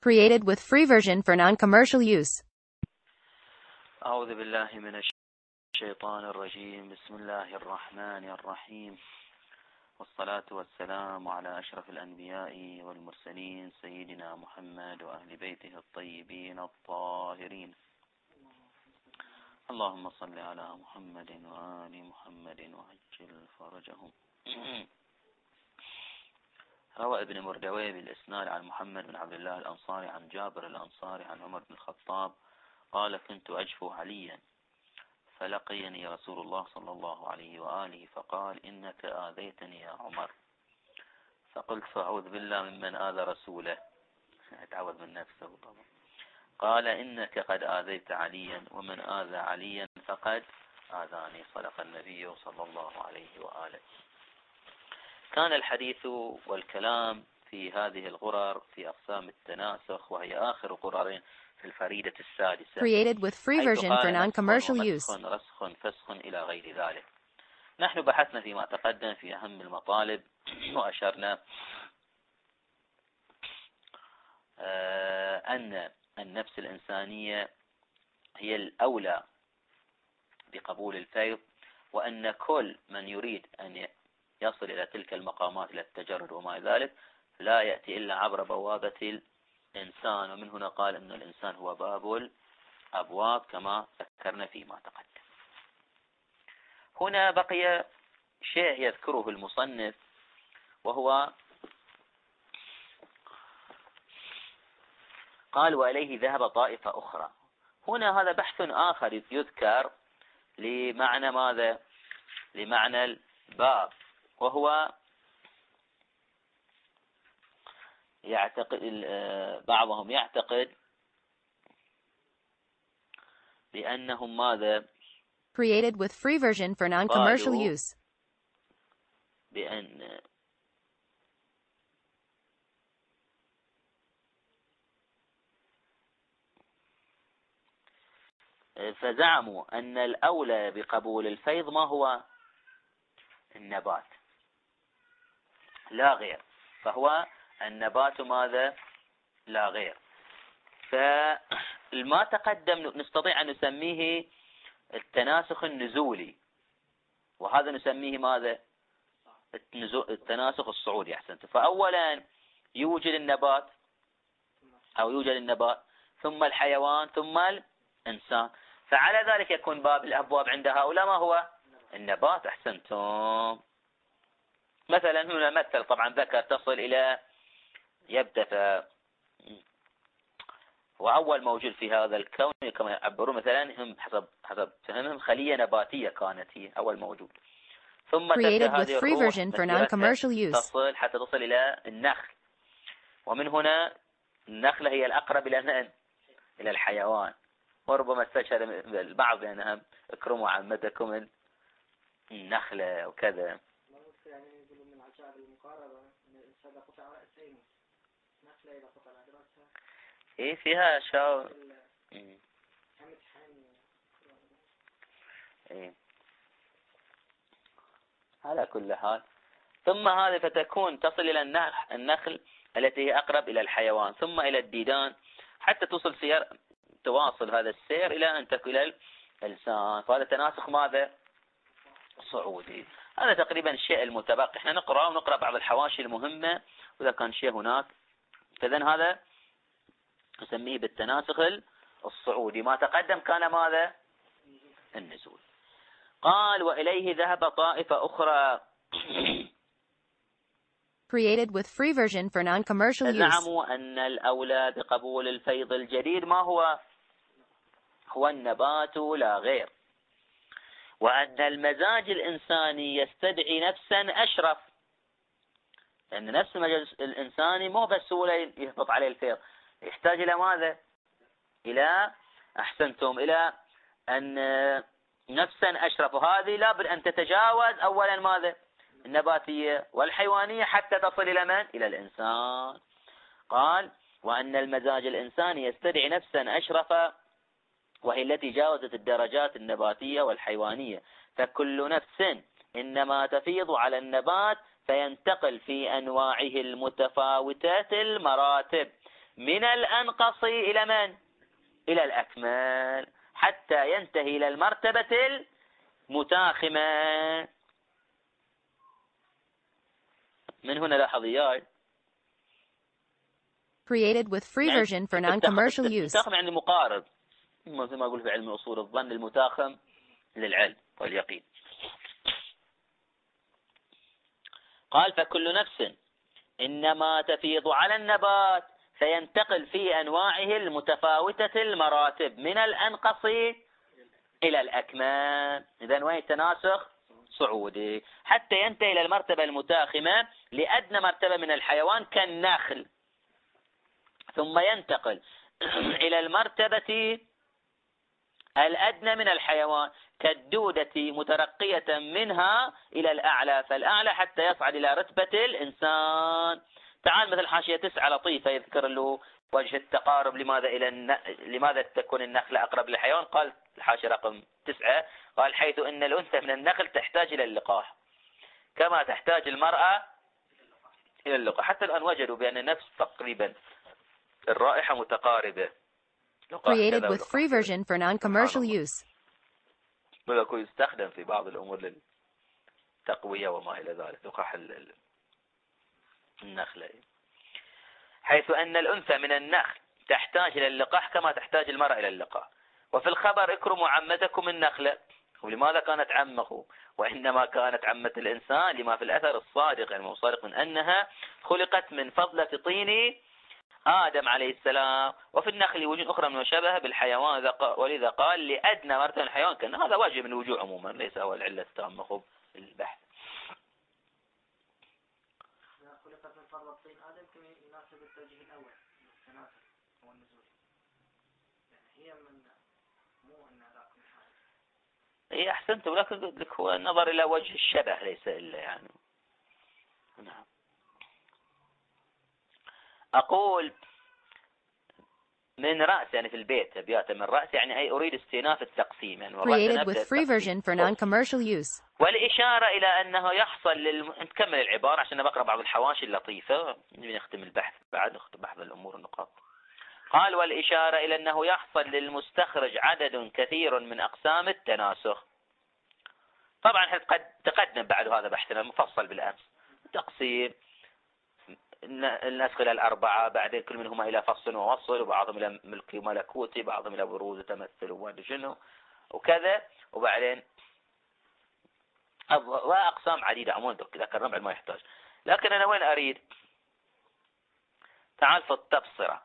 Created with free version for non-commercial use. أعوذ بالله من الشيطان الرجيم. بسم الله الرحمن الرحيم، والصلاة والسلام على أشرف الأنبياء والمرسلين سيدنا محمد وأهل بيته الطيبين الطاهرين. اللهم صل على محمد وآل محمد وعجل فرجهم. روى ابن مردويه بالإسناد عن محمد بن عبد الله الأنصاري عن جابر الأنصاري عن عمر بن الخطاب قال: كنت أجفو عليا فلقيني رسول الله صلى الله عليه وآله فقال: إنك آذيتني يا عمر. فقلت: فأعوذ بالله ممن آذى رسوله، اتعوذ من نفسه طبعا. قال: إنك قد آذيت عليا، ومن آذى عليا فقد آذاني. صدق النبي صلى الله عليه وآله. كان الحديث والكلام في هذه الغرر في أقسام التناسخ، وهي آخر غرر في الفريدة السادسة. Created with free version for non-commercial use. رسخ فسخ إلى غير ذلك. نحن بحثنا فيما تقدم في أهم المطالب وأشرنا أن النفس الإنسانية هي الأولى بقبول الفيض، وأن كل من يريد أن يصل إلى تلك المقامات، إلى التجرد وما ذلك، لا يأتي إلا عبر بوابة الإنسان. ومن هنا قال أن الإنسان هو باب الأبواب كما ذكرنا فيما تقدم. هنا بقي شيء يذكره المصنف، وهو قال: وإليه ذهب طائفة أخرى. هنا هذا بحث آخر يذكر لمعنى ماذا؟ لمعنى الباب، وهو يعتقد بعضهم يعتقد بأنهم ماذا؟ Created with free version for non-commercial use. بأن فزعموا أن الأولى بقبول الفيض ما هو؟ النبات لا غير. فهو النبات ماذا؟ لا غير. فالما تقدم نستطيع أن نسميه التناسخ النزولي، وهذا نسميه ماذا؟ التناسخ الصعودي. أحسنت. فأولا يوجد النبات أو يوجد النبات، ثم الحيوان، ثم الإنسان. فعلى ذلك يكون باب الأبواب عند هؤلاء ما هو؟ النبات. أحسنتم. مثلا هنا مثل طبعا ذكر تصل إلى يبدأ، وأول موجود في هذا الكون كما يعبرون مثلا هم حسب فهمهم خلية نباتية كانت هي أول موجود، ثم Created with free version for non-commercial use. حتى تصل إلى النخل، ومن هنا النخلة هي الأقرب إلى الحيوان. وربما استشهد البعض بأنهم اكرموا عمتكم النخلة وكذا. يعني يقولون من عجائب المقاربة أن الإنسان قطع رأسين، نخلة إذا قطع رأسها إيه فيها شو إيه. على كل حال، ثم هذه فتكون تصل إلى النخل التي هي أقرب إلى الحيوان، ثم إلى الديدان، حتى تواصل هذا السير إلى أن تكون إلى الإنسان. فهذا تناسخ ماذا؟ صعودي. هذا تقريبا الشيء المتبقي. احنا نقرأ بعض الحواشي المهمة، وإذا كان شيء هناك، فإذن هذا نسميه بالتناسخ الصعودي. ما تقدم كان ماذا؟ النزول. قال: وإليه ذهب طائفة أخرى. Created with free version for non-commercial use. زعموا أن الأولى بقبول الفيض الجديد ما هو؟ هو النبات لا غير، وأن المزاج الإنساني يستدعي نفسا أشرف، لأن نفس المزاج الإنساني مو بسهولة يهبط عليه الفيض، يحتاج إلى ماذا؟ إلى أحسنتم إلى أن نفسا أشرف، وهذه لابد أن تتجاوز أولا ماذا؟ النباتية والحيوانية حتى تصل إلى من؟ إلى الإنسان. قال: وأن المزاج الإنساني يستدعي نفسا أشرف، وهي التي جاوزت الدرجات النباتية والحيوانية، فكل نفس إنما تفيض على النبات فينتقل في أنواعه المتفاوتة المراتب من الأنقص إلى من؟ إلى الأكمل، حتى ينتهي إلى المرتبة المتاخمة. من هنا لاحظ إياي Created with free version for non-commercial use. المتاخم يعني مقارب، مثل ما أقول في علم أصول الظن المتاخم للعلم واليقين. قال فكل نفس إنما تفيض على النبات فينتقل في أنواعه المتفاوتة المراتب من الأنقص إلى الأكمل. إذن وين تناسخ صعودي حتى ينتهي إلى المرتبة المتاخمة لأدنى مرتبة من الحيوان كالنخل، ثم ينتقل إلى المرتبة الأدنى من الحيوان كالدودة مترقية منها إلى الأعلى فالأعلى حتى يصعد إلى رتبة الإنسان. تعال مثل حاشية 9 لطيفة يذكر له وجه التقارب لماذا تكون النخلة أقرب للحيوان. قال الحاشية رقم 9 قال حيث أن الأنثى من النخل تحتاج إلى اللقاح كما تحتاج المرأة إلى اللقاح. حتى الآن وجدوا بأن نفس تقريبا الرائحة متقاربة. Created with free version for non-commercial use. ولكن يستخدم في بعض الأمور للتقوية وما إلى ذلك لقاح النخلة. حيث أن الأنثى من النخل تحتاج إلى اللقاح كما تحتاج المرأة إلى اللقاح. وفي الخبر اكرموا عمتكم النخلة. ولماذا كانت عمه؟ وإنما كانت عمة الإنسان لما في الأثر الصادق يعني الصادق من أنها خلقت من فضلة طين آدم عليه السلام. وفي النخل وجوه أخرى من وشبه بالحيوان ولذا قال لأدنى مرتبة الحيوان كان هذا وجه من الوجوه عموما ليس هو العلة التامة خب البحث. خلقت من فضلة طين آدم كما يناسب التوجيه الأول التناسل هو النزول يعني هي من مو أن ذاك من حاجة. هي أحسنت ولكن قلت لك هو النظر إلى وجه الشبه ليس إلا يعني. نعم. أقول من رأس يعني في البيت أبيات من رأس يعني أي أريد استئناف التقسيم يعني Created with free version for non-commercial use. والإشارة إلى أنه يحصل نكمل العبارة عشان بقرأ بعض الحواشي اللطيفة نختم البحث بعد نختم بحث الأمور النقاط. قال والإشارة إلى أنه يحصل للمستخرج عدد كثير من أقسام التناسخ. طبعا قد تقدم بعد هذا بحثنا المفصل بالأمس تقسيم النسخ إلى الأربعة بعدين كل منهما إلى فصل ووصل وبعضهم إلى ملكي وملكوتي بعضهم إلى بروز وتمثل وشنو وكذا وبعدين وأقسام عديدة عموما ذكرنا بعد ما يحتاج. لكن أنا وين أريد تعال في التبصرة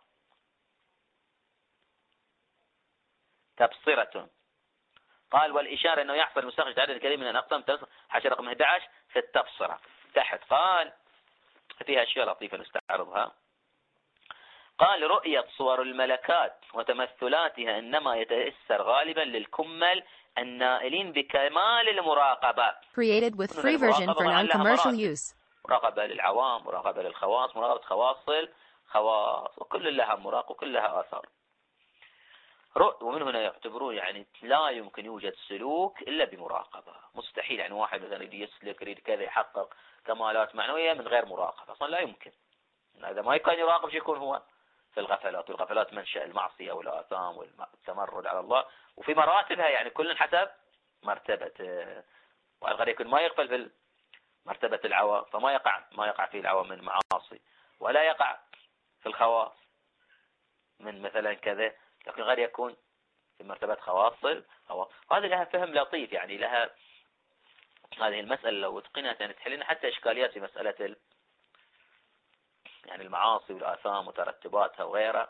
تبصرة. قال والإشارة أنه يحصل المستخرج عدد كبير من الأقسام حاشية رقم 11 في التبصرة تحت قال فيها أشياء لطيفة نستعرضها. قال رؤية صور الملكات وتمثلاتها إنما يتيسر غالبا للكمل النائلين بكمال المراقبة. Created with free version for non-commercial use. مراقبة للعوام مراقبة للخواص مراقبة خواص الخواص وكل لها مراقبة وكل لها آثار. ومن هنا يعتبرون يعني لا يمكن يوجد سلوك إلا بمراقبة. مستحيل يعني واحد مثلا يريد يسلك يريد كذا يحقق كمالات معنوية من غير مراقبة أصلا لا يمكن. إذا ما كان يراقب شو يكون هو في الغفلات والغفلات منشأ المعصية والآثام والتمرد على الله وفي مراتبها يعني كل حسب مرتبة. وقد يكون ما يغفل في مرتبة العوام فما يقع فيه العوام من معاصي ولا يقع في الخواص من مثلا كذا لكن غير يكون في مرتبة خواص. هذه لها فهم لطيف يعني لها هذه المسألة لو اتقنت يعني تحلنا حتى إشكاليات في مسألة يعني المعاصي والآثام وترتباتها وغيرها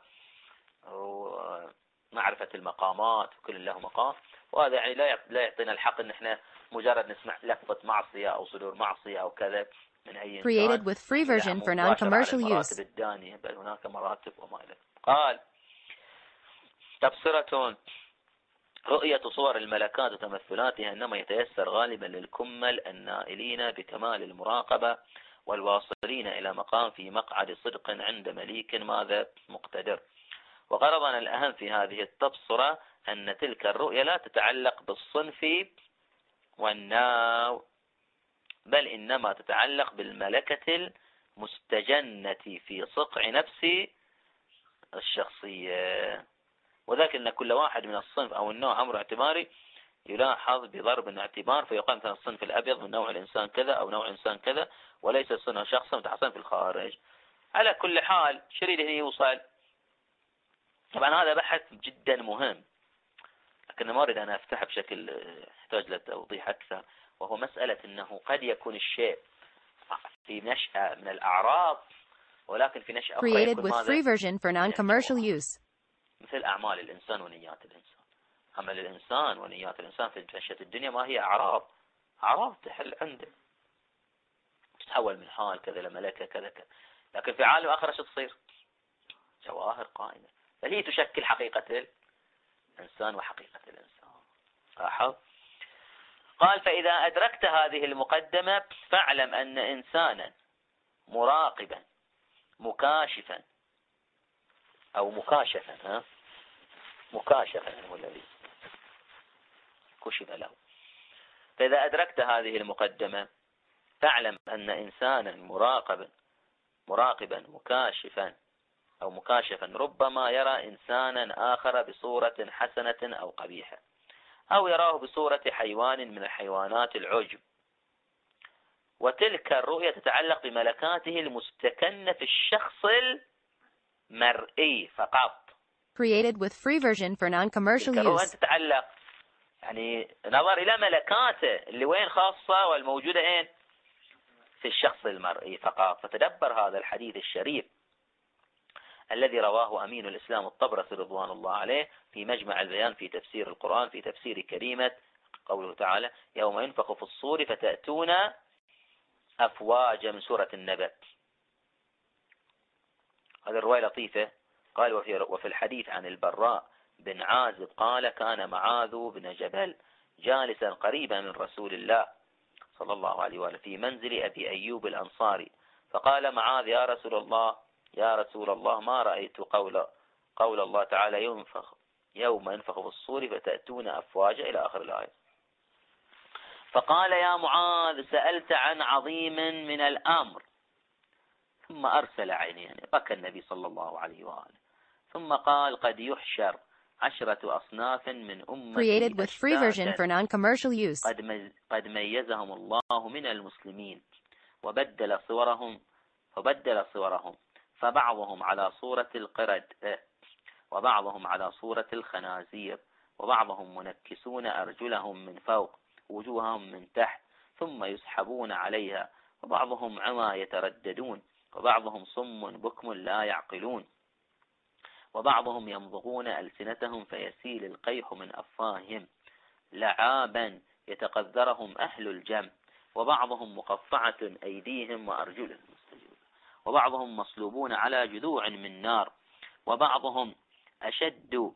ومعرفة المقامات وكل له مقام. وهذا يعني لا يعطينا الحق ان احنا مجرد نسمع لفظة معصية او صدور معصية او كذا من اي Created with free version for non-commercial use. الدانية بل هناك مراتب وما إلى. قال تبصرة رؤية صور الملكات وتمثلاتها إنما يتيسر غالبا للكمل النائلين بكمال المراقبة والواصلين إلى مقام في مقعد صدق عند مليك ماذا مقتدر. وغرضنا الأهم في هذه التبصرة أن تلك الرؤية لا تتعلق بالصنف والنوع بل إنما تتعلق بالملكة المستجنة في صقع نفس الشخصية. وذلك أن كل واحد من الصنف أو النوع أمر اعتباري يلاحظ بضرب الاعتبار، فيقال مثلا الصنف الأبيض من نوع الإنسان كذا أو نوع إنسان كذا، وليس الصنف شخصا متحصن في الخارج. على كل حال شريد هنا يوصل. طبعا هذا بحث جدا مهم، لكن ما أريد أن أفتح بشكل يحتاج لتوضيح أكثر، وهو مسألة أنه قد يكون الشيء في نشأة من الأعراض، ولكن في نشأة أخرى Created يكون with ماذا؟ free version for non-commercial use. مثل أعمال الإنسان ونيات الإنسان. عمل الإنسان ونيات الإنسان في نشأة الدنيا ما هي أعراض تحل عنده، تتحول من حال كذا لملكة كذا كذا، لكن في عالم آخر شو تصير؟ جواهر قائمة، فهي تشكل حقيقة الإنسان وحقيقة الإنسان. لاحظ. قال فإذا أدركت هذه المقدمة فاعلم أن إنسانا مراقبا مكاشفا أو مكاشفا مكاشفا هو الذي كشف له. فإذا أدركت هذه المقدمة فاعلم أن إنسانا مراقبا مكاشفا أو مكاشفا ربما يرى إنسانا آخر بصورة حسنة أو قبيحة، أو يراه بصورة حيوان من الحيوانات العجب، وتلك الرؤية تتعلق بملكاته المستكنة في الشخص المرئي فقط. Created with free version for non-commercial تلك الرؤية use. تتعلق يعني نظر إلى ملكاته اللي وين خاصة والموجودة إيه في الشخص المرئي فقط. فتدبر هذا الحديث الشريف الذي رواه أمين الإسلام الطبرسي رضوان الله عليه في مجمع البيان في تفسير القرآن في تفسير كلمة قوله تعالى يوم ينفخ في الصور فتأتون أفواجا من سورة النبأ. هذه الرواية لطيفة. قال وفي الحديث عن البراء بن عازب قال كان معاذ بن جبل جالسا قريبا من رسول الله صلى الله عليه وآله في منزل أبي أيوب الأنصاري، فقال معاذ يا رسول الله ما رأيت قول الله تعالى يوم ينفخ في الصور فتأتون أفواجا إلى آخر الآية. فقال يا معاذ سألت عن عظيم من الأمر. ثم أرسل عينيه، بكى النبي صلى الله عليه وآله، ثم قال قد يحشر 10 أصناف من أمتي Created with free version for non-commercial use. قد ميزهم الله من المسلمين فبدل صورهم فبعضهم على صورة القرد وبعضهم على صورة الخنازير، وبعضهم منكسون أرجلهم من فوق وجوههم من تحت ثم يسحبون عليها، وبعضهم عمى يترددون، وبعضهم صم بكم لا يعقلون، وبعضهم يمضغون ألسنتهم فيسيل القيح من أفواههم لعابا يتقذرهم أهل الجم، وبعضهم مقطعة أيديهم وأرجلهم، وبعضهم مصلوبون على جذوع من نار، وبعضهم أشد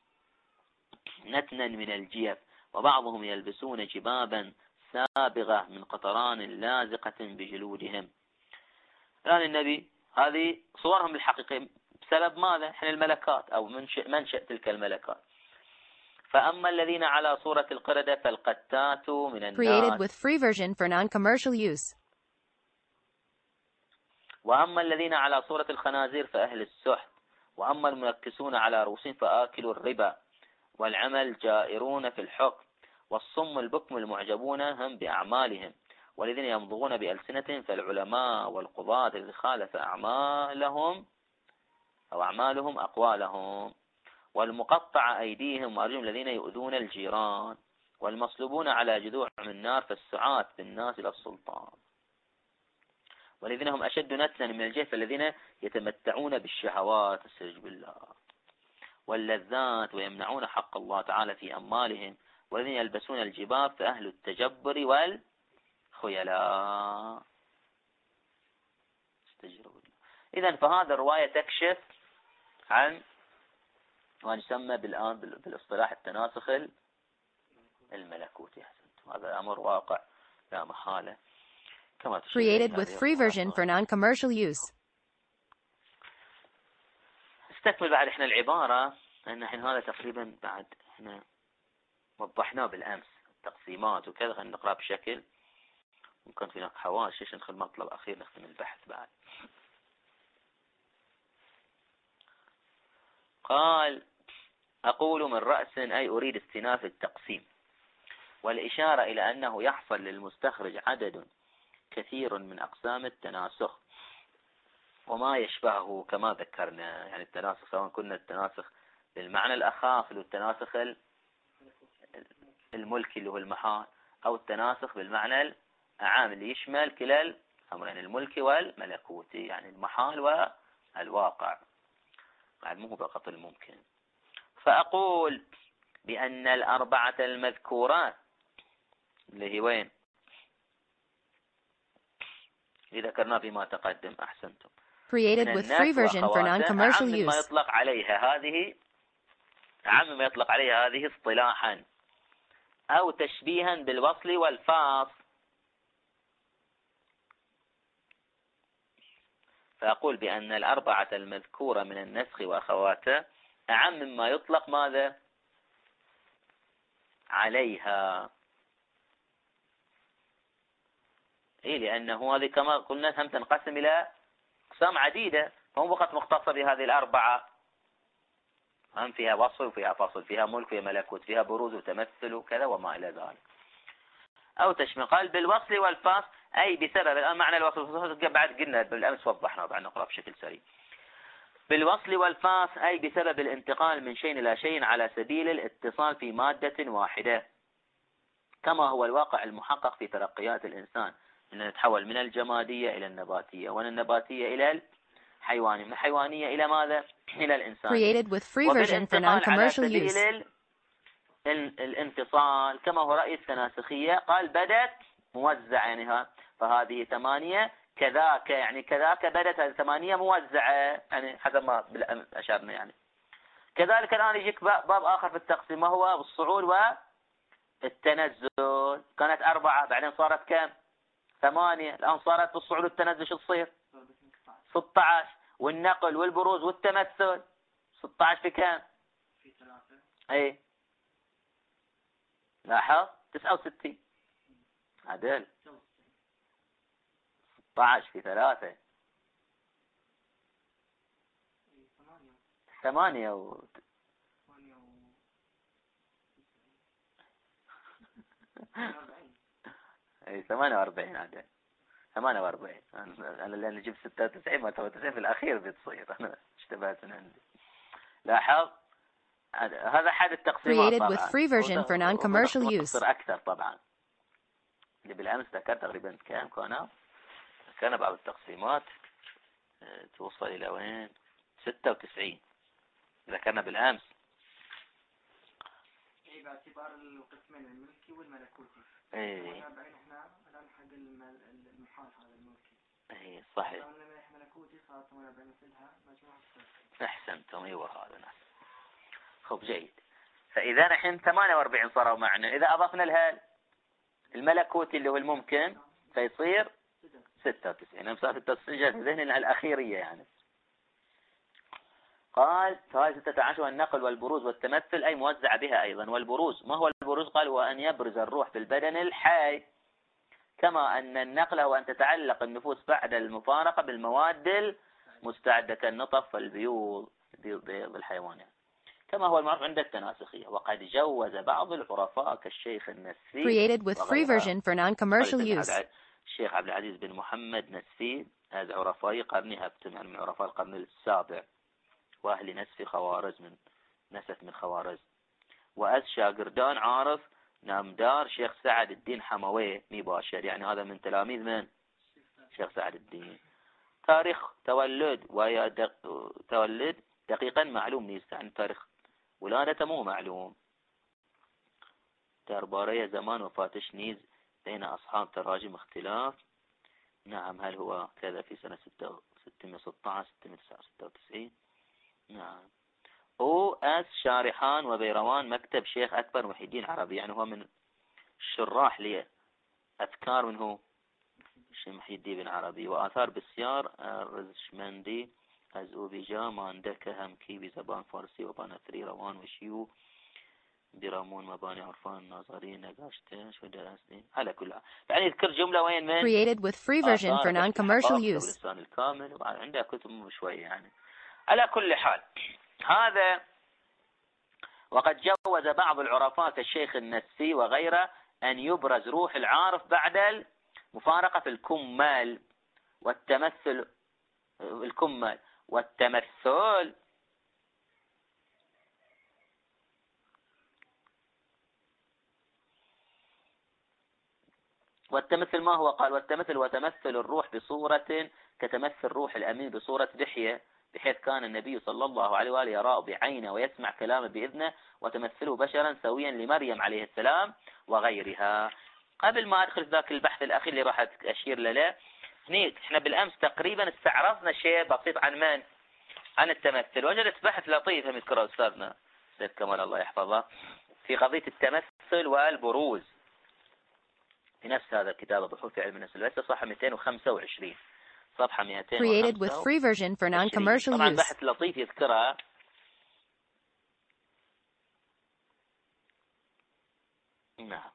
نتنا من الجيف، وبعضهم يلبسون جبابا سابغة من قطران لازقة بجلودهم. الآن النبي هذه صورهم الحقيقية بسبب ماذا؟ حين الملكات أو منشأ تلك الملكات. فأما الذين على صورة القردة فالقتات من الناس. Created with free version for non-commercial use. وأما الذين على صورة الخنازير فأهل السحت، وأما المنكسون على رؤوسهم فآكلوا الربا، والعمل جائرون في الحكم، والصم البكم المعجبون هم بأعمالهم، والذين يمضغون بألسنتهم فالعلماء والقضاة الذين خالف أعمالهم أقوالهم، والمقطع أيديهم وأرجلهم الذين يؤذون الجيران، والمصلوبون على جذوع من نار فالسعاة بالناس إلى السلطان، والذين هم أشد نتنا من الجهل الذين يتمتعون بالشهوات السجب بالله واللذات ويمنعون حق الله تعالى في أموالهم، والذين يلبسون الجباب فأهل التجبر والخيلاء. إذن فهذا الرواية تكشف عن ما يسمى بالآن بالاصطلاح التناسخ الملكوتي. هذا أمر واقع لا محالة كما Created with free version for non-commercial use. استكمل بعد احنا العبارة، لأن احنا هذا تقريبا بعد احنا وضحناه بالأمس التقسيمات وكذا. خلينا نقرأ بشكل ممكن في هناك حواشي ندخل مطلب أخير نختم البحث بعد. قال أقول من رأس أي أريد استئناف التقسيم، والإشارة إلى أنه يحصل للمستخرج عدد كثير من أقسام التناسخ وما يشبهه كما ذكرنا، يعني التناسخ سواء كنا التناسخ بالمعنى الأخاف والتناسخ الملكي اللي هو المحال، أو التناسخ بالمعنى العام اللي يشمل كلا الأمرين الملكي والملكوتي، يعني المحال والواقع، بعد مو فقط الممكن. فأقول بأن الأربعة المذكورات اللي هي وين اللي ذكرنا فيما تقدم أحسنتم Created with free version for non-commercial أعم ما use. يطلق عليها هذه أعم ما يطلق عليها هذه اصطلاحا أو تشبيها بالوصل والفاصل. فأقول بأن الأربعة المذكورة من النسخ وأخواته أعم مما يطلق ماذا عليها، لأنه هذه كما قلنا هم تنقسم إلى أقسام عديدة، مو فقط مختصة بهذه الأربعة، هم فيها وصل وفيها فصل، فيها ملك وفيها ملكوت، فيها بروز وتمثل وكذا وما إلى ذلك. أو تشمل قال بالوصل والفاصل أي بسبب معنى الوصل والفاصل بعد قلنا بالأمس وضحنا، بعد نقرأ بشكل سريع. بالوصل والفاصل أي بسبب الانتقال من شيء إلى شيء على سبيل الاتصال في مادة واحدة، كما هو الواقع المحقق في ترقيات الإنسان، أن نتحول من الجمادية إلى النباتية، ومن النباتية إلى الحيوانية، من الحيوانية إلى ماذا؟ إلى الإنسان. Created with free version for non-commercial use. الانفصال كما هو رأي التناسخية، قال بدت موزعة، يعني فهذه 8 كذاك، يعني كذاك بدت هذه 8 موزعة، يعني حسب ما أشرنا. يعني كذلك الآن يجيك باب آخر في التقسيم وهو الصعود والتنزل. كانت 4 بعدين صارت كم؟ 8، الآن صارت بالصعود والتنزل شو تصير؟ 16. والنقل والبروز والتمثل 16 في كم؟ في 3. اي لاحظ 69 عدل 16 في 3 8 اي 48 عدل 48. انا لان جبت 96 ما 99 في الاخير بتصير، انا اشتبهت من عندي. لاحظ هذا حد التقسيمات Created with free version for non-commercial use. أكثر طبعا اللي بالأمس ذكر تقريبا كم كان بعض التقسيمات توصل إلى وين 96 ذكرنا بالأمس. باعتبار القسمين الملكي والملكوتي. ايه احنا الآن حق المحال هذا الملكي. ايه صحيح. ملكوتي صارت 48 مثلها مجموعة. أحسنتم، ايوه هذا نعم. خب جيد. فإذا نحن 48 صاروا معنا، إذا أضفنا لها الملكوتي اللي هو الممكن فيصير 96. أمثال التصنيع في ذهننا الأخيرية يعني. قال فهذه 16 النقل والبروز والتمثل أي موزع بها أيضا. والبروز ما هو البروز؟ قال هو أن يبرز الروح بالبدن الحي، كما أن النقل هو أن تتعلق النفوس بعد المفارقة بالمواد المستعدة كالنطف والبيوض بالحيوانات، كما هو المعروف عند التناسخية. وقد جوز بعض العرفاء كالشيخ النسفي Created with free version for non-commercial use. الشيخ عبد العزيز بن محمد نسفي، هذا عرفاء قرنها يعني من عرفاء القرن السابع، وأهل نسف خوارزم، نسف من خوارزم. وأز شاقردان عارف نامدار شيخ سعد الدين حمويه مباشر، يعني هذا من تلاميذ من شيخ سعد الدين. تاريخ تولد تولد دقيقا معلوم نيست، عن تاريخ ولادته مو معلوم. دربارية زمان وفاتش نيز بين أصحاب تراجم اختلاف. نعم هل هو كذا في سنة 616 696؟ نعم. هو أس شارحان وبيروان مكتب شيخ أكبر محي الدين عربي، يعني هو من الشراح لي أذكار منه شيخ محي الدين عربي. وآثار بسيار رزشمندي از او بیجا مانده که هم کی بی زبان فارسی و بانثری روان و شیو برامون مباني عرفان ناظري نقاشته شو درستي على كلها. يعني يذكر جملة وين من Created with free version for non-commercial use. اللسان الكامل، وعنده كتب شوية يعني. على كل حال هذا وقد جوز بعض العرفاء كالشيخ النسي وغيره أن يبرز روح العارف بعد المفارقة في الكمال والتمثل والتمثل ما هو؟ قال والتمثل وتمثل الروح بصورة كتمثل روح الأمين بصورة دحية، بحيث كان النبي صلى الله عليه وآله يراه بعينه ويسمع كلامه بإذنه، وتمثله بشرا سويا لمريم عليه السلام وغيرها. قبل ما أدخل في ذاك البحث الأخير اللي راح أشير له، احنا بالأمس تقريبا استعرضنا شيء بسيط عن من؟ عن التمثل. وجدت بحث لطيف يذكره أستاذنا سيد كمال الله يحفظه في قضية التمثل والبروز في نفس هذا الكتاب بحوث في علم النفس، صفحة 225 صفحة 225. Created with free version for non-commercial طبعا use. بحث لطيف يذكرها. نعم.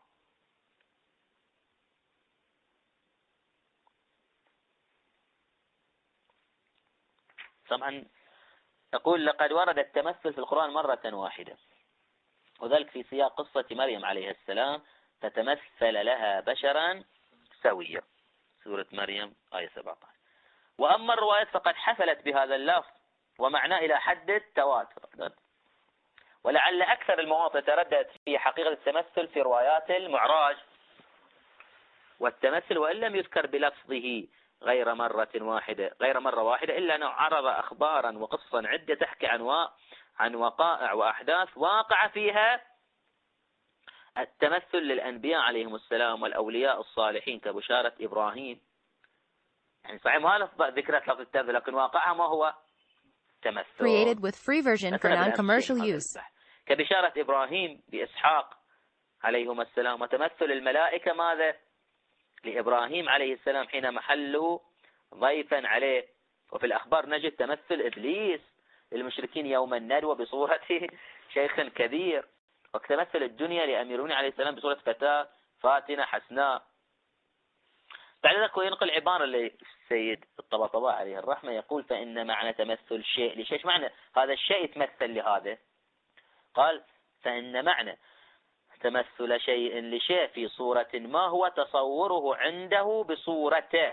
طبعا يقول لقد ورد التمثل في القرآن مرة واحدة، وذلك في سياق قصة مريم عليه السلام فتمثل لها بشرا سويا، سورة مريم آية 17. وأما الروايات فقد حفلت بهذا اللفظ ومعناه إلى حد التواتر، ولعل أكثر المواطن ترددت في حقيقة التمثل في روايات المعراج. والتمثل وإن لم يذكر بلفظه غير مرة واحدة إلا أنه عرض أخبارا وقصصا عدة تحكي عن وقائع وأحداث واقع فيها التمثل للأنبياء عليهم السلام والأولياء الصالحين كبشارة إبراهيم. يعني صحيح ما ذكرت لفظ التمثل لكن واقعها ما هو؟ تمثل. Created with free version for non-commercial use. كبشارة إبراهيم بإسحاق عليهما السلام. وتمثل الملائكة ماذا؟ لإبراهيم عليه السلام حين محلوا ضيفا عليه. وفي الأخبار نجد تمثل إبليس للمشركين يوم الندوة بصورة شيخ كبير. وتمثل الدنيا لأميرون عليه السلام بصورة فتاة فاتنة حسناء. بعد ذلك ينقل عبارة للسيد الطباطبائي عليه الرحمة يقول فإن معنى تمثل شيء لشيء. ايش معنى هذا الشيء يتمثل لهذا؟ قال فإن معنى تمثل شيء لشيء في صورة ما هو تصوره عنده بصورته،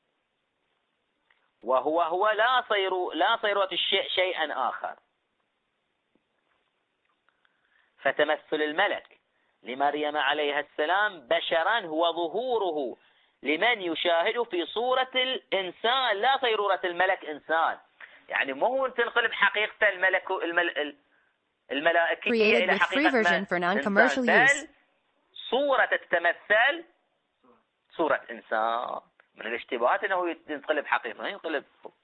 وهو لا صيرة الشيء شيئا آخر. فتمثل الملك لمريم عليها السلام بشرا هو ظهوره لمن يشاهد في صورة الإنسان لا صيرورة الملك إنسان. يعني مو تنقلب حقيقة الملائكية إلى حقيقة إنسان، بل صورة تتمثل صورة إنسان. من الاشتباهات أنه ينقلب حقيقة، ينقلب.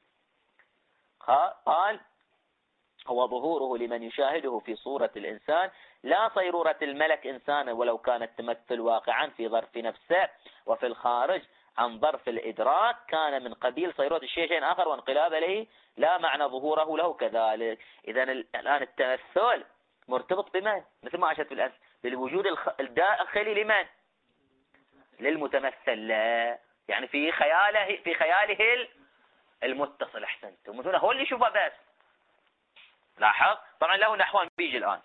قال هو ظهوره لمن يشاهده في صورة الإنسان لا صيرورة الملك إنسانا، ولو كان التمثل واقعا في ظرف نفسه وفي الخارج عن ظرف الإدراك كان من قبيل صيرورة الشيء شيء آخر وانقلاب له لا معنى ظهوره له كذلك. إذن الآن التمثل مرتبط بمن؟ مثل ما عشت بالأمس بالوجود الداخلي لمن؟ للمتمثل لا. يعني في خياله المتصل. أحسنتم. مثلا هو اللي يشوفه بس. لاحظ طبعا له نحوان بيجي الآن.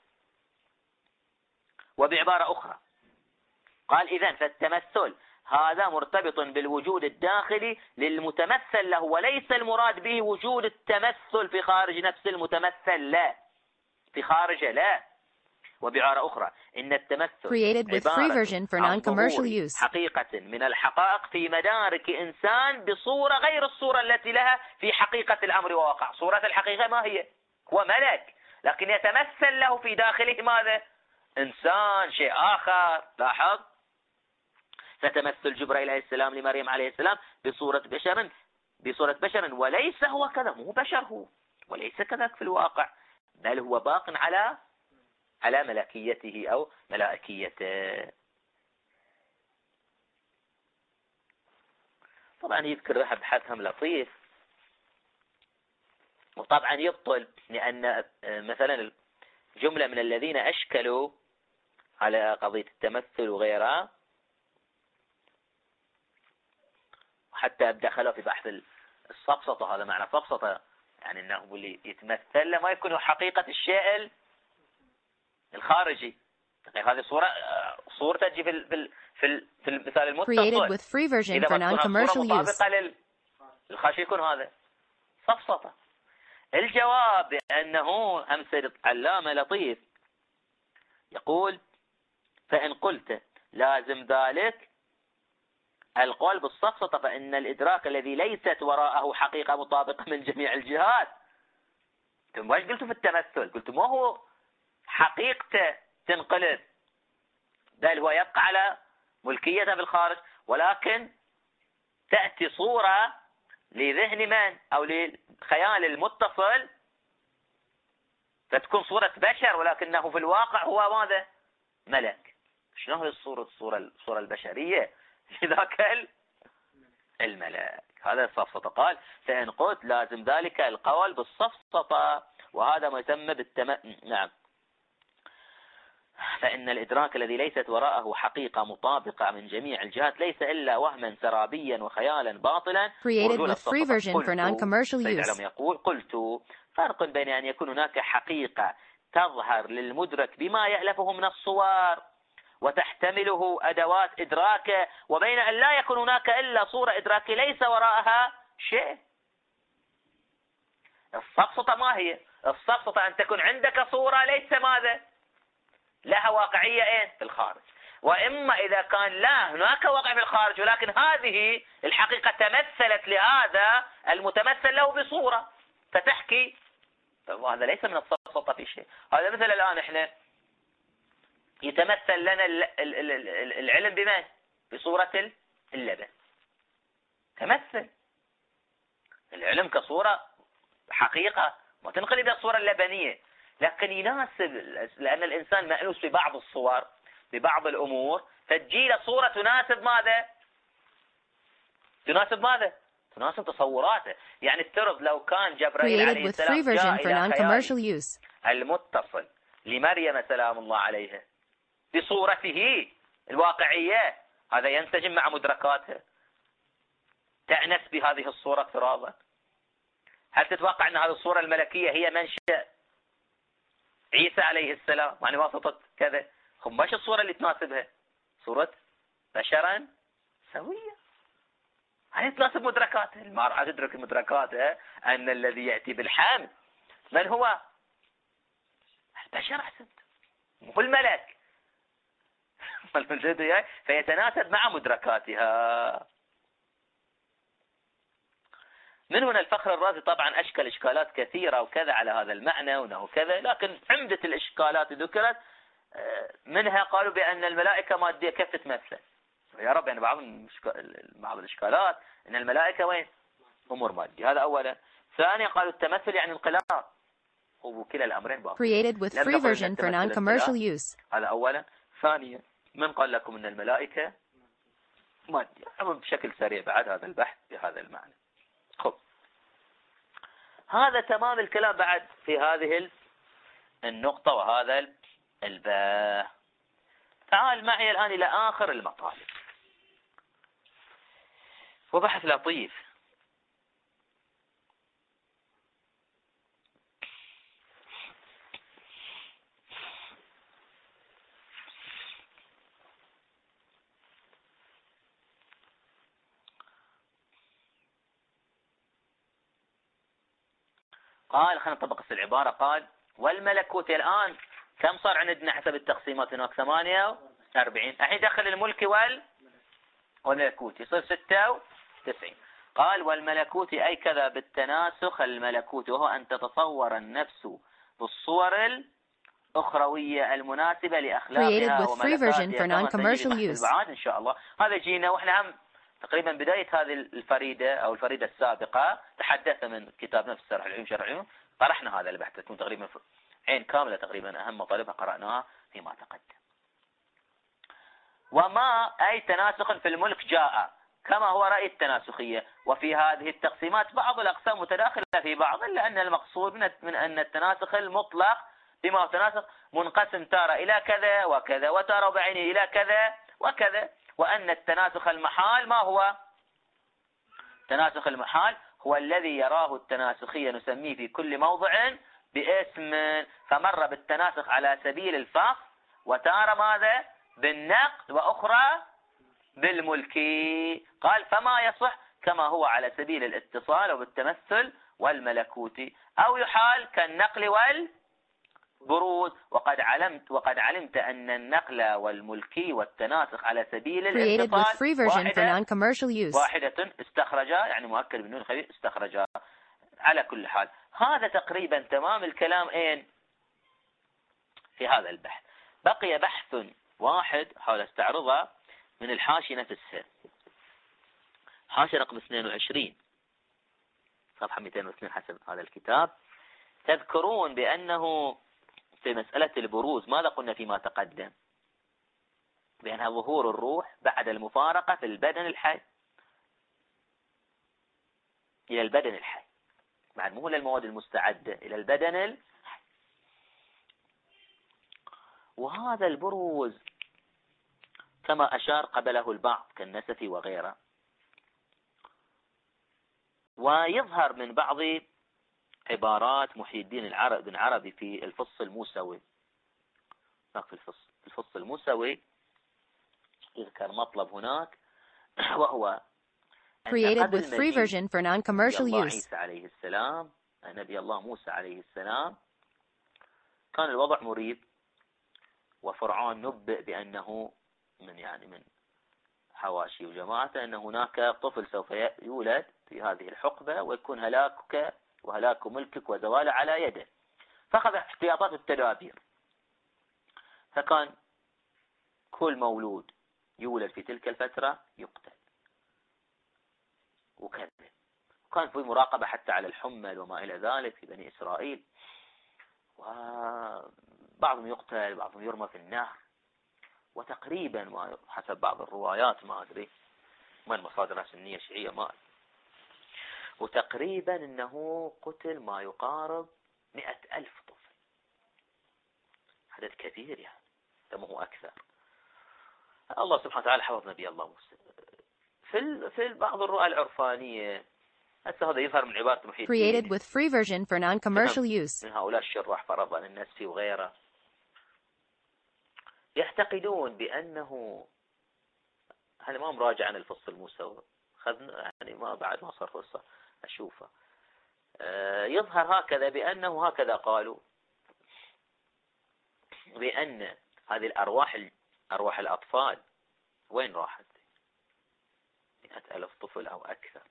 وبعبارة أخرى قال إذن فالتمثل هذا مرتبط بالوجود الداخلي للمتمثل له، وليس المراد به وجود التمثل في خارج نفس المتمثل لا، في خارجه لا. وبعبارة أخرى إن التمثل عبارة حقيقة من الحقائق في مدارك إنسان بصورة غير الصورة التي لها في حقيقة الأمر وواقع. صورة الحقيقة ما هي؟ هو ملك، لكن يتمثل له في داخله ماذا؟ إنسان شيء آخر. لاحظ فتمثل جبرائيل عليه السلام لمريم عليه السلام بصورة بشر وليس هو كذا، مو بشر هو، وليس كذلك في الواقع، بل هو باق على ملكيته أو ملائكيته. طبعا يذكر أبحاثهم لطيف. وطبعا يبطل لأن مثلا جملة من الذين أشكلوا على قضية التمثل وغيرها حتى دخلوا في بحث السفسطة. هذا معنى سفسطة يعني انه اللي يتمثل له ما يكون حقيقة الشيء الخارجي. هذه صورة تجي في المثال المتصل. إذا ما تكون صورة مطابقة للخارجي يكون هذا سفسطة. الجواب بأنه أمثل علامة لطيف يقول: فإن قلت لازم ذلك القول بالسفسطة فإن الإدراك الذي ليست وراءه حقيقة مطابقة من جميع الجهات. انتم ايش قلتوا في التمثل؟ قلتوا ما هو حقيقته تنقلب، بل هو يبقى على ملكيته في الخارج، ولكن تأتي صورة لذهن من أو لخيال المتصل فتكون صورة بشر، ولكنه في الواقع هو ماذا؟ ملك. شنو هي الصورة البشرية لذاك الملك؟ هذا السفسطة. قال: فإن قلت لازم ذلك القول بالسفسطة، وهذا ما يسمى نعم، فإن الإدراك الذي ليست وراءه حقيقة مطابقة من جميع الجهات ليس إلا وهما سرابيا وخيالا باطلا. يقول: قلت فرق بين أن يكون هناك حقيقة تظهر للمدرك بما يألفه من الصور وتحتمله أدوات إدراكه، وبين أن لا يكون هناك إلا صورة إدراكية ليس وراءها شيء. السفسطة ما هي؟ السفسطة أن تكون عندك صورة ليس ماذا؟ لها واقعية في الخارج. وإما إذا كان لا هناك واقع في الخارج ولكن هذه الحقيقة تمثلت لهذا المتمثل له بصورة فتحكي، هذا ليس من السفسطة في شيء. هذا مثل الآن إحنا يتمثل لنا العلم بمن؟ بصورة اللبن. تمثل العلم كصورة حقيقة ما تنقل إلى الصورة اللبنية، لكن يناسب لأن الإنسان مأنوس ببعض الصور ببعض الأمور، فتجي له صورة تناسب ماذا؟ تناسب ماذا؟ تناسب تصوراته. يعني افترض لو كان جبرائيل عليه السلام جاء إلى خيال المتصل لمريم سلام الله عليها بصورته الواقعية، هذا ينسجم مع مدركاته، تأنس بهذه الصورة افتراضا. هل تتوقع أن هذه الصورة الملكية هي منشأ عيسى عليه السلام يعني واسطة كذا؟ مش الصورة اللي تناسبها صورة بشرا سوية، هل تناسب مدركاته؟ المرأة تدرك مدركاتها أن الذي يأتي بالحمل من هو؟ البشر أحسن، مو الملك. فيتناسب مع مدركاتها. من هنا الفخر الرازي طبعا أشكل إشكالات كثيرة وكذا على هذا المعنى وأنه كذا، لكن عمدة الإشكالات ذكرت منها قالوا بأن الملائكة مادية كيف تتمثل؟ يا رب يعني بعض الإشكالات أن الملائكة وين؟ أمور مادية. هذا أولا. ثانيا قالوا التمثل يعني انقلاب، وكلا الأمرين باطل. هذا أولا. ثانيا من قال لكم أن الملائكة مادية؟ بشكل سريع بعد هذا البحث بهذا المعنى. خب، هذا تمام الكلام بعد في هذه النقطة وهذا الباب. تعال معي الآن إلى آخر المطالب، وبحث لطيف. قال خلينا نطبق العبارة. قال: والملكوت الآن كم صار عندنا حسب التقسيمات؟ هناك 48. الحين دخل الملك والملكوت يصير 96. قال: والملكوت أي كذا بالتناسخ الملكوت، وهو أن تتصور النفس بالصور الأخروية المناسبة لأخلاقها وملكاتها إن شاء الله. هذا جينا وإحنا هم تقريبا بداية هذه الفريدة أو الفريدة السابقة تحدث من كتاب نفس شرح العلوم شرح العلوم، طرحنا هذا البحث، تكون تقريبا عين كاملة تقريبا أهم مطالبها قرأناها فيما تقدم. وما أي تناسخ في الملك جاء كما هو رأي التناسخية، وفي هذه التقسيمات بعض الأقسام متداخلة في بعض، إلا أن المقصود من أن التناسخ المطلق بما هو تناسخ منقسم تارة إلى كذا وكذا، وتارة بعينه إلى كذا وكذا، وأن التناسخ المحال ما هو؟ تناسخ المحال هو الذي يراه التناسخي نسميه في كل موضع باسم، فمر بالتناسخ على سبيل الفخ، وتارة ماذا بالنقد، وأخرى بالملكي. قال فما يصح كما هو على سبيل الاتصال وبالتمثل والملكوتي، أو يحال كالنقل والبروز. وقد علمت أن النقل والملكي والتناسخ على سبيل الاتصال واحدة استخرجا، يعني مؤكد بالنون الخفيف استخرجا. على كل حال هذا تقريبا تمام الكلام في هذا البحث. بقي بحث واحد حاول استعرضه من الحاشية نفسها، حاشية رقم 22 صفحة 202 حسب هذا الكتاب. تذكرون بأنه في مسألة البروز ماذا قلنا فيما تقدم؟ بأنها ظهور الروح بعد المفارقة في البدن الحي إلى البدن الحي، بعد مو للمواد المستعدة إلى البدن الحي. وهذا البروز كما أشار قبله البعض كالنسفي وغيره، ويظهر من بعض عبارات محي الدين بن عربي في الفص الموسوي. في الفص الموسوي يذكر مطلب هناك، وهو Created with free version for non-commercial use. عيسى عليه السلام، نبي الله موسى عليه السلام، كان الوضع مريب، وفرعون نبئ بأنه من حواشي وجماعته أن هناك طفل سوف يولد في هذه الحقبة ويكون هلاكك وهلاك ملكك وزواله على يده، فأخذ احتياطات التدابير. فكان كل مولود يولد في تلك الفترة يقتل وكذب. وكان في مراقبة حتى على الحمل وما إلى ذلك في بني إسرائيل، وبعضهم يقتل بعضهم يرمى في النهر. وتقريبا ما حسب بعض الروايات، ما أدري من مصادر سنية شيعية ما أدري، وتقريبا أنه قتل ما يقارب 100,000 طفل، عدد كبير يعني، هو أكثر. الله سبحانه وتعالى حفظ نبي الله موسى. في بعض الرؤى العرفانية هسه هذا يظهر من عبارة محي الدين Created with free version for non-commercial use. من هؤلاء الشراح فرضا النسفي وغيره، يعتقدون بأنه هل ما مراجع عن الفصل الموسوي، خذنا يعني ما بعد ما صار فرصة أشوفه. يظهر هكذا بأنه هكذا قالوا، بأن هذه أرواح الأطفال وين راحت؟ 100,000 طفل أو أكثر.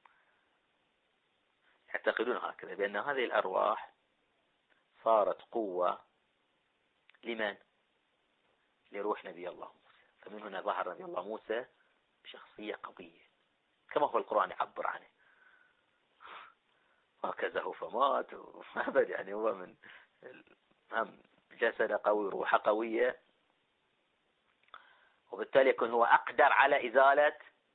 يعتقدون هكذا بأن هذه الأرواح صارت قوة لمن؟ لروح نبي الله موسى. فمن هنا ظهر نبي الله موسى بشخصية قوية كما هو القرآن يعبر عنه، هكذا هو فمات وأبد، يعني هو من جسد قوي روح قوية، وبالتالي يكون هو أقدر على إزالة.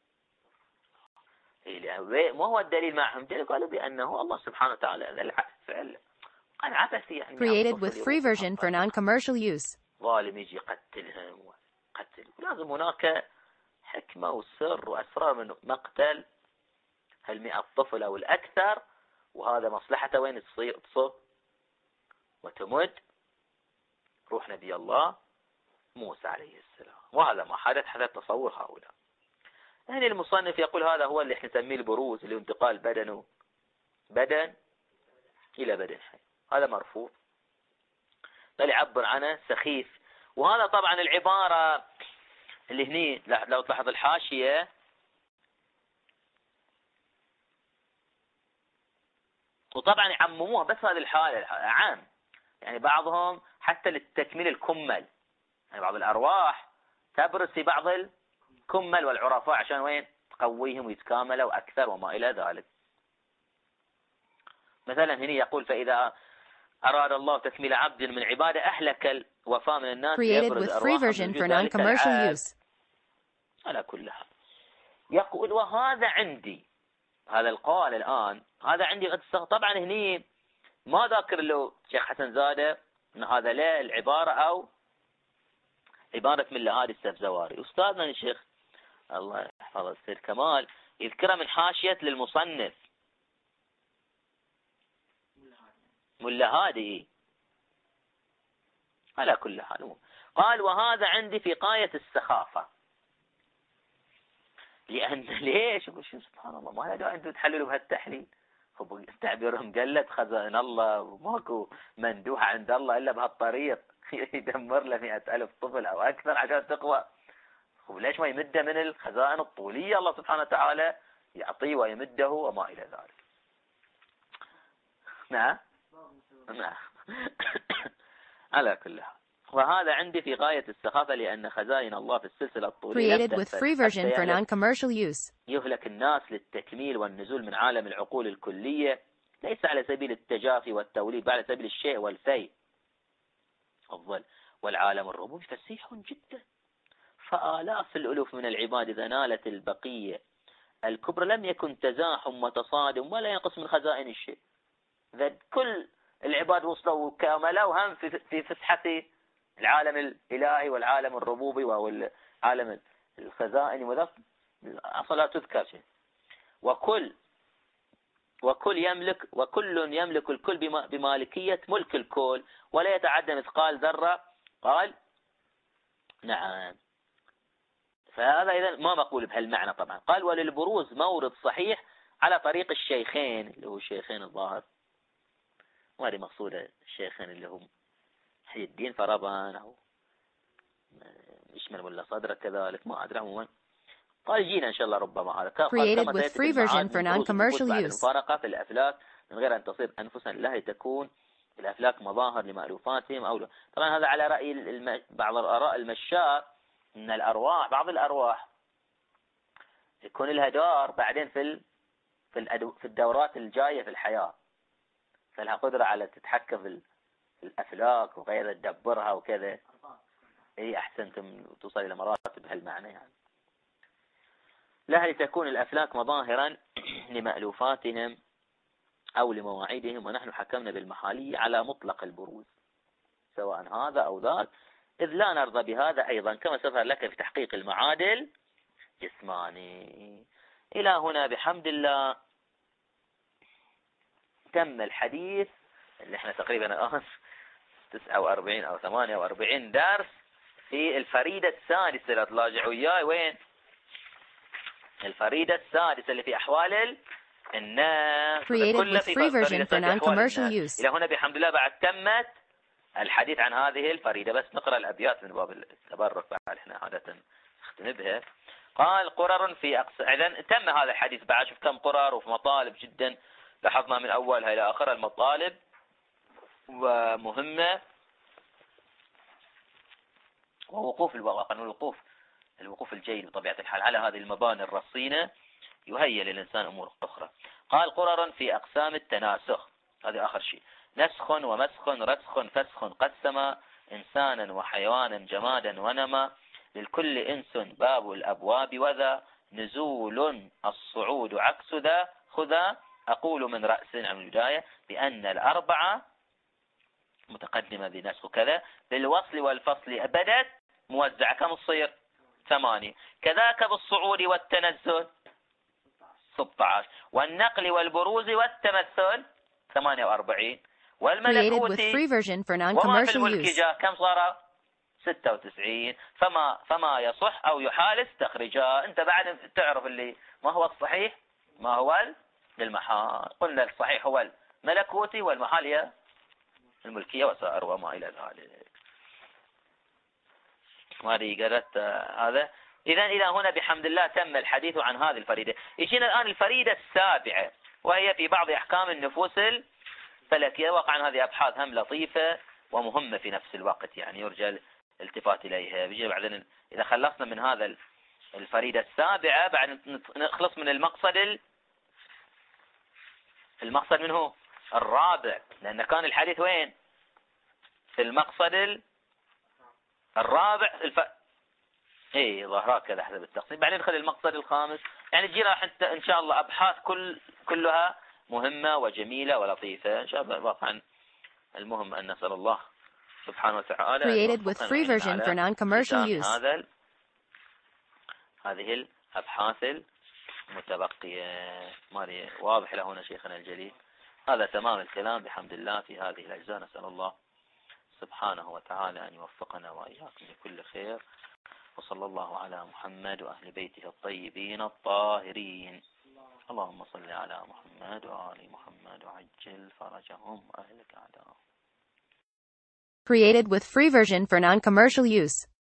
ما هو الدليل معهم؟ الدليل قالوا بأنه الله سبحانه وتعالى فعل قال عبثي، يعني Created with free version for non-commercial use. ظالم يجي يقتلهم وقتل، لازم هناك حكمة وسر وأسرار من مقتل 100 طفل أو الأكثر، وهذا مصلحته وين تصب وتمد روح نبي الله موسى عليه السلام. وهذا ما حدث تصور هؤلاء. يعني المصنف يقول هذا هو اللي احنا نسميه البروز، اللي انتقال بدن إلى بدن حي. هذا مرفوض، بل يعبر عنه سخيف. وهذا طبعا العبارة اللي هني لو تلاحظ الحاشية وطبعا يعمموها بس هذه الحالة عام، يعني بعضهم حتى للتكميل الكمل، يعني بعض الأرواح تبرز في بعض الكمل والعرفاء عشان وين تقويهم ويتكاملوا أكثر وما إلى ذلك. مثلا هنا يقول فإذا أراد الله تكميل عبد من عبادة أهلك الوفاء من الناس. Created with free version for non-commercial use. على كل حال يقول وهذا عندي، هذا القول الآن هذا عندي طبعا هني ما ذاكر له شيخ حسن زادة أن هذا لا العبارة أو عبارة من هذه السفزواري. أستاذنا الشيخ الله يحفظه السيد كمال يذكرها من حاشية للمصنف ملا هادئ. على كل حال قال وهذا عندي في غاية السخافة. لأن ليش؟ يقول سبحان الله، ما له داعي أنتم تحللوا بهالتحليل. تعبيرهم قلت خزائن الله وماكو مندوحة عند الله إلا بهالطريق يدمر له 100,000 طفل أو أكثر عشان تقوى. ليش ما يمده من الخزائن الطولية؟ الله سبحانه وتعالى يعطيه ويمده وما إلى ذلك. نعم نعم. على كل حال وهذا عندي في غاية السخافة، لأن خزائن الله في السلسلة الطولية Created with free version for non-commercial use. يهلك الناس للتكميل والنزول من عالم العقول الكلية، ليس على سبيل التجافي والتوليد، بل على سبيل الشيء والفي أفضل. والعالم الربوبي فسيح جدا، فآلاف الألوف من العباد إذا نالت البقية الكبرى لم يكن تزاحم وتصادم ولا ينقص من خزائن الشيء. إذا كل العباد وصلوا كاملوا هم في فسحة العالم الإلهي والعالم الربوبي والعالم الخزائن، وذا أصلا لا تذكر شيء. وكل يملك الكل بمالكية ملك الكل ولا يتعدى مثقال ذرة. قال نعم. فهذا إذا ما مقبول بهالمعنى طبعا. قال وللبروز مورد صحيح على طريق الشيخين، اللي هو الشيخين الظاهر ما أدري مقصود الشيخين اللي هم حي الدين فربان أو يشمل ولا صدرك كذلك، ما أدري. عموما قال جينا إن شاء الله ربما هذا Created with free version for non-commercial use. المفارقة في الأفلاك من غير أن تصير أنفسا لها، تكون في الأفلاك مظاهر لمألوفاتهم أو طبعا هذا على رأي بعض الآراء المشاء من الأرواح. بعض الأرواح يكون لها دور بعدين في الدورات الجاية في الحياة، فلها قدرة على تتحكم في الأفلاك وغيرها تدبرها وكذا. إيه أحسنتم توصل إلى مراتب هالمعنى يعني. لها لتكون الأفلاك مظاهرا لمألوفاتهم أو لمواعيدهم، ونحن حكمنا بالمحالية على مطلق البروز سواء هذا أو ذاك، إذ لا نرضى بهذا أيضا كما سبق لك في تحقيق المعادل جسماني. إلى هنا بحمد الله تم الحديث اللي احنا تقريبا الآن 49 أو 48 درس في الفريدة السادسة. لا تلاجعوا وياي وين الفريدة السادسة اللي في أحوال الناس. Created with free version for non-commercial use. إلى هنا بحمد الله بعد تمت الحديث عن هذه الفريدة. بس نقرأ الأبيات من باب التبرك بعد احنا عادة نختم بها. قال قرر في إذن تم هذا الحديث بعد. شوف كم قرر وفي مطالب جدا لاحظنا من أولها إلى آخر المطالب ومهمة، ووقوف الوقوف الجيد بطبيعة الحال على هذه المباني الرصينة يهيئ للإنسان أمور أخرى. قال قرر في أقسام التناسخ، هذا آخر شيء. نسخ ومسخ رسخ فسخ قسم إنسانا وحيوانا جمادا ونما، للكل إنس باب الأبواب وذا، نزول الصعود عكس ذا، خذا أقول من رأس عن البداية بأن الأربعة متقدمة بنسخ كذا بالوصل والفصل بدت موزعة كم تصير 8، كذاك بالصعود والتنزل 16، والنقل والبروز والتمثل 48، والملكوت وما في الملك جاء كم صار 96. فما يصح أو يحال استخرجا. أنت بعد تعرف اللي ما هو الصحيح ما هو المحال. قلنا الصحيح هو الملكوتي والمحال هي الملكية وسائر وما إلى ذلك. وهذه قالت هذا. إذن إلى هنا بحمد الله تم الحديث عن هذه الفريدة. يجينا الآن الفريدة السابعة وهي في بعض أحكام النفوس الفلكية. واقعا هذه أبحاث هم لطيفة ومهمة في نفس الوقت، يعني يرجى الالتفات إليها. بيجي بعدين إذا خلصنا من هذا الفريدة السابعة بعد نخلص من المقصد منه الرابع، لأن كان الحديث وين في المقصد الرابع ايه ظهرات كذا حسب التقسيم. بعدين ندخل المقصد الخامس، يعني تجينا حتى ان شاء الله ابحاث كلها مهمة وجميلة ولطيفة ان شاء الله. واقعا المهم ان نسأل الله سبحانه وتعالى Created with free version for non-commercial use. هذه الابحاث المتبقية. ماري واضح له هنا شيخنا الجليل. هذا تمام الكلام بحمد الله في هذه الأجزاء. نسأل الله سبحانه وتعالى أن يوفقنا وإياكم لكل خير، وصلى الله على محمد وأهل بيته الطيبين الطاهرين. اللهم صل على محمد وآل محمد وعجل فرجهم وأهلك أعداءهم. Created with free version for non-commercial use.